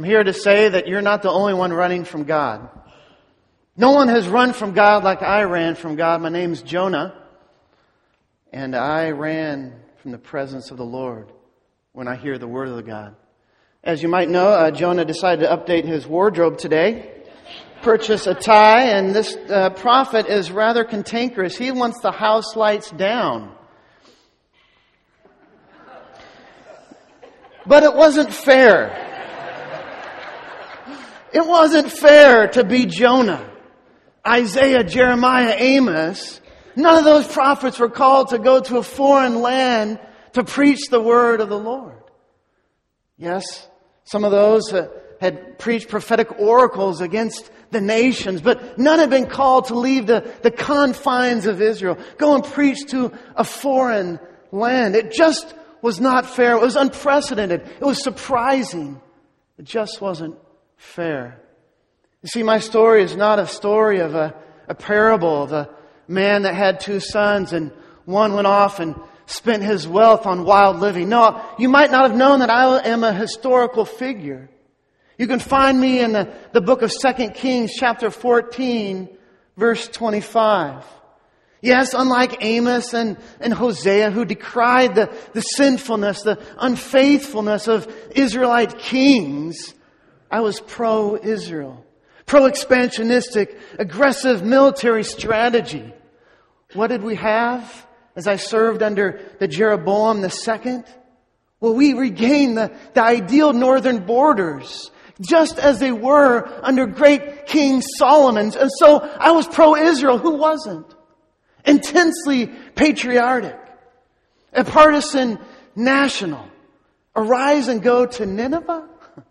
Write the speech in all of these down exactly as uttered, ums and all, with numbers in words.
I'm here to say that you're not the only one running from God. No one has run from God like I ran from God. My name's Jonah. And I ran from the presence of the Lord when I hear the word of the God. As you might know, uh, Jonah decided to update his wardrobe today. Purchase a tie, and this uh, prophet is rather cantankerous. He wants the house lights down. But it wasn't fair. It wasn't fair to be Jonah, Isaiah, Jeremiah, Amos. None of those prophets were called to go to a foreign land to preach the word of the Lord. Yes, some of those uh, had preached prophetic oracles against the nations, but none had been called to leave the, the confines of Israel. Go and preach to a foreign land. It just was not fair. It was unprecedented. It was surprising. It just wasn't fair. You see, my story is not a story of a, a parable of a man that had two sons and one went off and spent his wealth on wild living. No, you might not have known that I am a historical figure. You can find me in the, the book of Second Kings chapter fourteen, verse twenty-five. Yes, unlike Amos and, and Hosea, who decried the, the sinfulness, the unfaithfulness of Israelite kings, I was pro-Israel, pro-expansionistic, aggressive military strategy. What did we have as I served under the Jeroboam the second? Well, we regained the, the ideal northern borders, just as they were under great King Solomon. And so I was pro-Israel. Who wasn't? Intensely patriotic, a partisan national. Arise and go to Nineveh?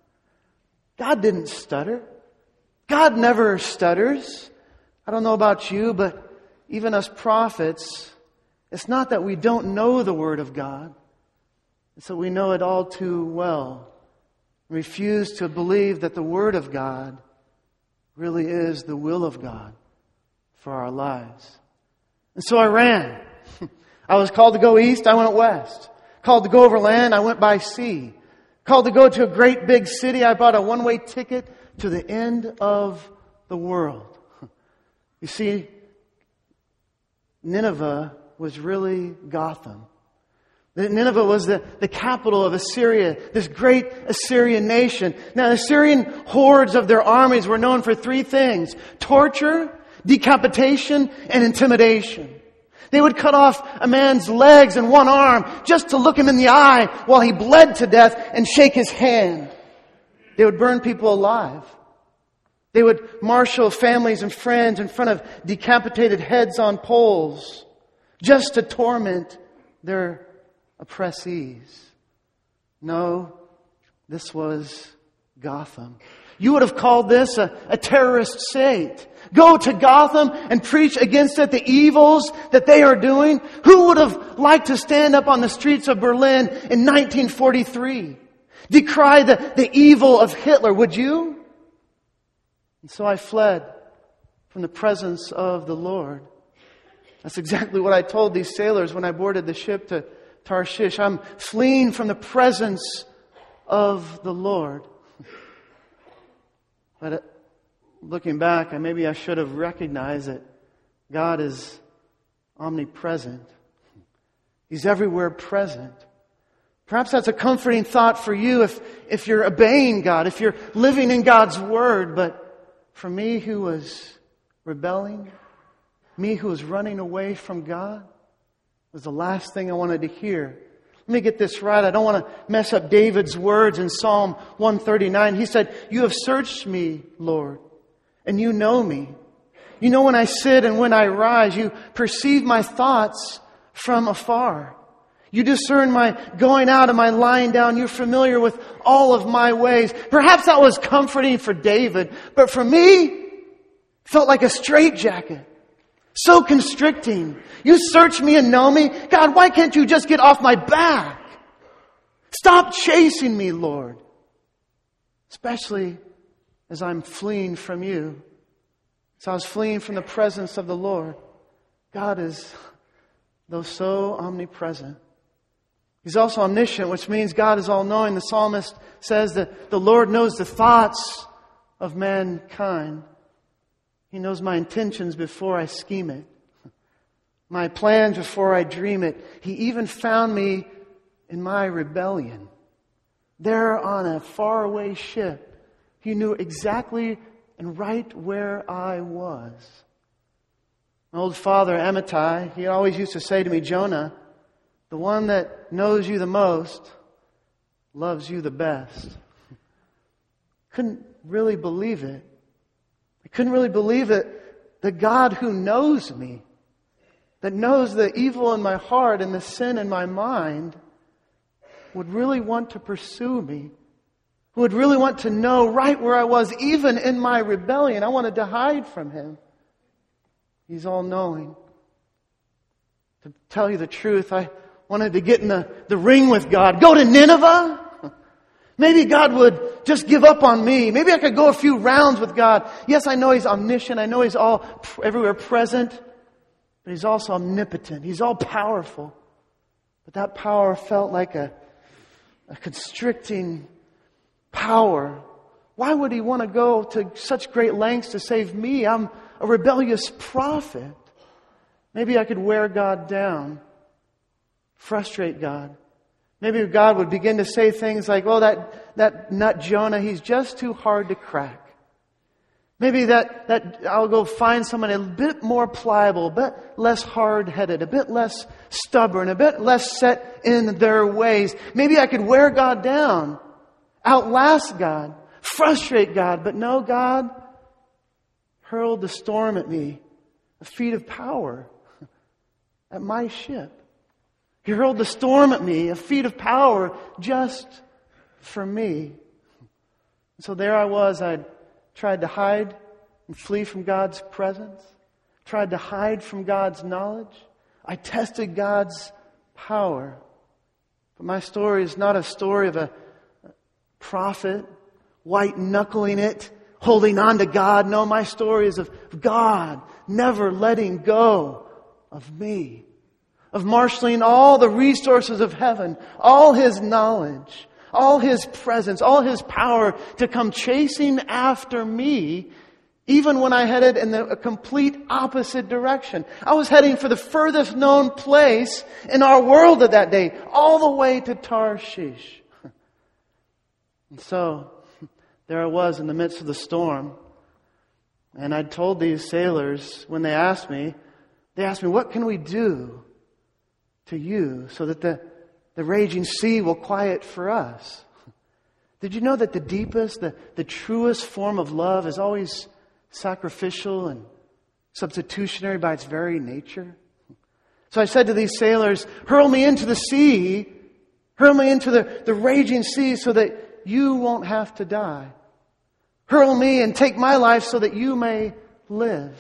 God didn't stutter. God never stutters. I don't know about you, but even us prophets, it's not that we don't know the Word of God. It's that we know it all too well. We refuse to believe that the Word of God really is the will of God for our lives. And so I ran. I was called to go east, I went west. Called to go over land, I went by sea. Called to go to a great big city, I bought a one-way ticket to the end of the world. You see, Nineveh was really Gotham. Nineveh was the, the capital of Assyria, this great Assyrian nation. Now, the Assyrian hordes of their armies were known for three things: torture, decapitation, and intimidation. They would cut off a man's legs and one arm just to look him in the eye while he bled to death and shake his hand. They would burn people alive. They would marshal families and friends in front of decapitated heads on poles just to torment their oppressees. No, this was Gotham. You would have called this a, a terrorist state. Go to Gotham and preach against it, the evils that they are doing. Who would have liked to stand up on the streets of Berlin in nineteen forty-three? Decry the, the evil of Hitler, would you? And so I fled from the presence of the Lord. That's exactly what I told these sailors when I boarded the ship to Tarshish. I'm fleeing from the presence of the Lord. But looking back, maybe I should have recognized that God is omnipresent. He's everywhere present. Perhaps that's a comforting thought for you if, if you're obeying God, if you're living in God's Word. But for me who was rebelling, me who was running away from God, was the last thing I wanted to hear. Let me get this right. I don't want to mess up David's words in Psalm one thirty-nine. He said, "You have searched me, Lord, and you know me. You know when I sit and when I rise. You perceive my thoughts from afar. You discern my going out and my lying down. You're familiar with all of my ways." Perhaps that was comforting for David, but for me, it felt like a straitjacket. So constricting. You search me and know me. God, why can't you just get off my back? Stop chasing me, Lord. Especially as I'm fleeing from you. So I was fleeing from the presence of the Lord. God is, though so omnipresent, He's also omniscient, which means God is all-knowing. The psalmist says that the Lord knows the thoughts of mankind. He knows my intentions before I scheme it, my plans before I dream it. He even found me in my rebellion. There on a faraway ship, He knew exactly and right where I was. My old father, Amittai, he always used to say to me, Jonah, the one that knows you the most loves you the best. Couldn't really believe it. I couldn't really believe it. The God who knows me, that knows the evil in my heart and the sin in my mind, would really want to pursue me, who would really want to know right where I was, even in my rebellion. I wanted to hide from Him. He's all-knowing. To tell you the truth, I wanted to get in the, the ring with God. Go to Nineveh? Maybe God would just give up on me. Maybe I could go a few rounds with God. Yes, I know He's omniscient. I know He's all everywhere present. But He's also omnipotent. He's all powerful. But that power felt like a, a constricting power. Why would He want to go to such great lengths to save me? I'm a rebellious prophet. Maybe I could wear God down, frustrate God. Maybe God would begin to say things like, well, that, that nut Jonah, he's just too hard to crack. Maybe that, that I'll go find someone a bit more pliable, a bit less hard-headed, a bit less stubborn, a bit less set in their ways. Maybe I could wear God down, outlast God, frustrate God. But no, God hurled the storm at me, a feat of power, at my ship. He hurled the storm at me, a feat of power just for me. So there I was. I tried to hide and flee from God's presence. Tried to hide from God's knowledge. I tested God's power. But my story is not a story of a prophet white-knuckling it, holding on to God. No, my story is of God never letting go of me. Of marshaling all the resources of heaven, all His knowledge, all His presence, all His power to come chasing after me, even when I headed in the, a complete opposite direction. I was heading for the furthest known place in our world at that day, all the way to Tarshish. And so, there I was in the midst of the storm, and I told these sailors, when they asked me, they asked me, what can we do to you so that the, the raging sea will quiet for us? Did you know that the deepest, the, the truest form of love is always sacrificial and substitutionary by its very nature? So I said to these sailors, hurl me into the sea, hurl me into the, the raging sea so that you won't have to die. Hurl me and take my life so that you may live.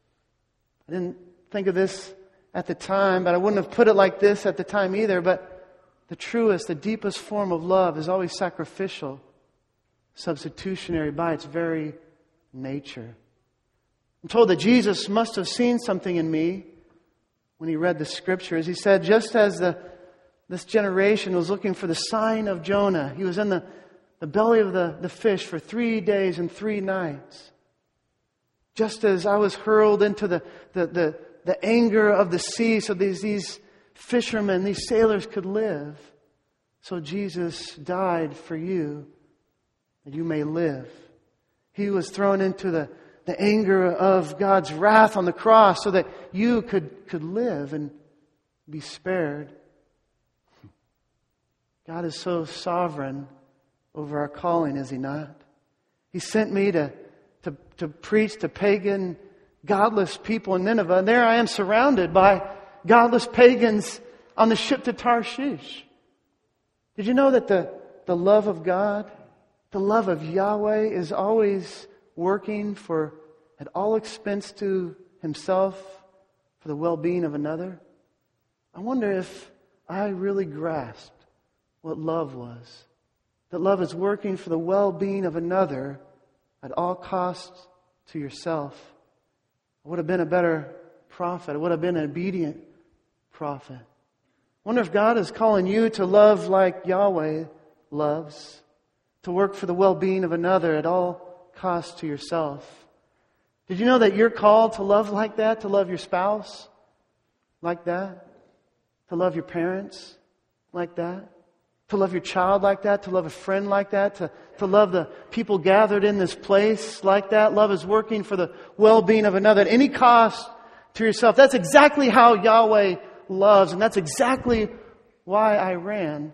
I didn't think of this at the time, but I wouldn't have put it like this at the time either. But the truest, the deepest form of love is always sacrificial, substitutionary by its very nature. I'm told that Jesus must have seen something in me when He read the Scriptures. He said, just as the this generation was looking for the sign of Jonah, he was in the, the belly of the, the fish for three days and three nights. Just as I was hurled into the, the, the the anger of the sea so these, these fishermen, these sailors could live. So Jesus died for you that you may live. He was thrown into the, the anger of God's wrath on the cross so that you could, could live and be spared. God is so sovereign over our calling, is He not? He sent me to, to, to preach to pagan godless people in Nineveh, and there I am surrounded by godless pagans on the ship to Tarshish. Did you know that the, the love of God, the love of Yahweh is always working for at all expense to Himself for the well-being of another? I wonder if I really grasped what love was. That love is working for the well-being of another at all costs to yourself. I would have been a better prophet. I would have been an obedient prophet. Wonder if God is calling you to love like Yahweh loves, to work for the well-being of another at all costs to yourself. Did you know that you're called to love like that? To love your spouse like that? To love your parents like that? To love your child like that? To love a friend like that? To, to love the people gathered in this place like that? Love is working for the well-being of another at any cost to yourself. That's exactly how Yahweh loves, and that's exactly why I ran.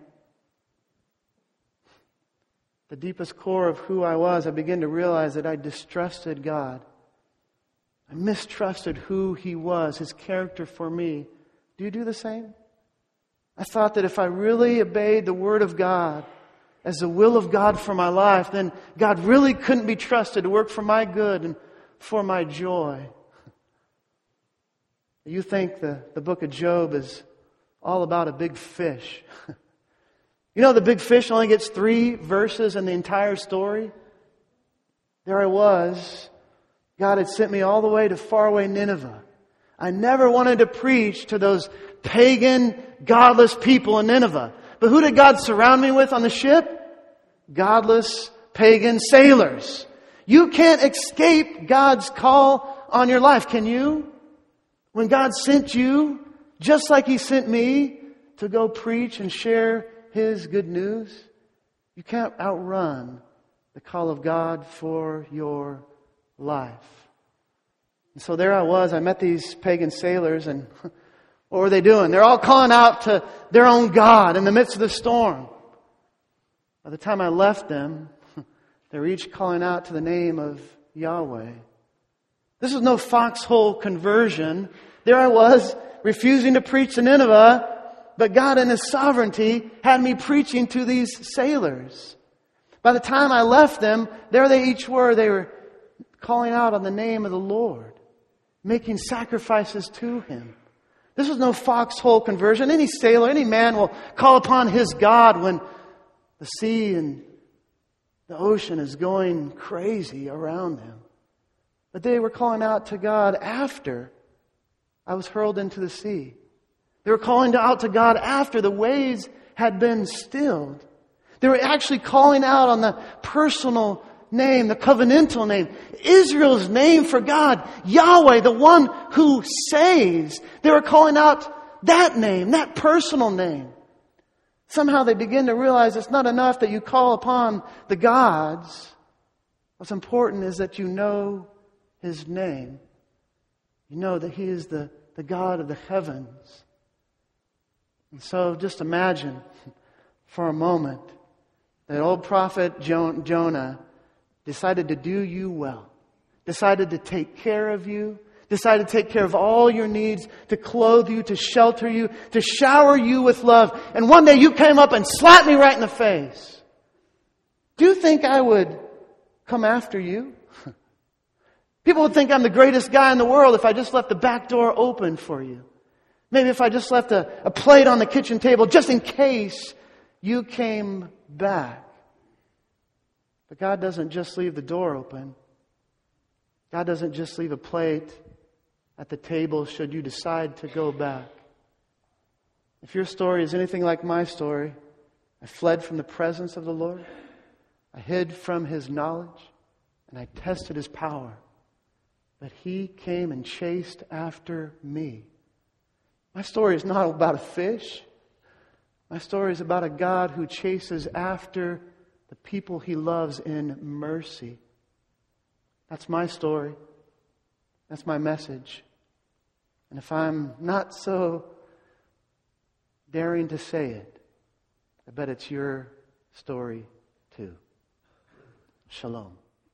The deepest core of who I was, I began to realize that I distrusted God. I mistrusted who He was, His character for me. Do you do the same? I thought that if I really obeyed the Word of God as the will of God for my life, then God really couldn't be trusted to work for my good and for my joy. You think the, the book of Job is all about a big fish. You know the big fish only gets three verses in the entire story? There I was. God had sent me all the way to faraway Nineveh. I never wanted to preach to those pagan, godless people in Nineveh. But who did God surround me with on the ship? Godless, pagan sailors. You can't escape God's call on your life, can you? When God sent you, just like He sent me, to go preach and share His good news, you can't outrun the call of God for your life. And so there I was. I met these pagan sailors, and what were they doing? They're all calling out to their own God in the midst of the storm. By the time I left them, they were each calling out to the name of Yahweh. This was no foxhole conversion. There I was, refusing to preach to Nineveh, but God in His sovereignty had me preaching to these sailors. By the time I left them, there they each were. They were calling out on the name of the Lord, making sacrifices to Him. This was no foxhole conversion. Any sailor, any man will call upon his God when the sea and the ocean is going crazy around them. But they were calling out to God after I was hurled into the sea. They were calling out to God after the waves had been stilled. They were actually calling out on the personal name, the covenantal name, Israel's name for God, Yahweh, the one who saves. They were calling out that name, that personal name. Somehow they begin to realize it's not enough that you call upon the gods. What's important is that you know His name. You know that He is the, the God of the heavens. And so just imagine for a moment that old prophet Jonah decided to do you well, decided to take care of you, decided to take care of all your needs, to clothe you, to shelter you, to shower you with love. And one day you came up and slapped me right in the face. Do you think I would come after you? People would think I'm the greatest guy in the world if I just left the back door open for you. Maybe if I just left a, a plate on the kitchen table just in case you came back. But God doesn't just leave the door open. God doesn't just leave a plate at the table should you decide to go back. If your story is anything like my story, I fled from the presence of the Lord. I hid from His knowledge, and I tested His power. But He came and chased after me. My story is not about a fish. My story is about a God who chases after the people He loves in mercy. That's my story. That's my message. And if I'm not so daring to say it, I bet it's your story too. Shalom.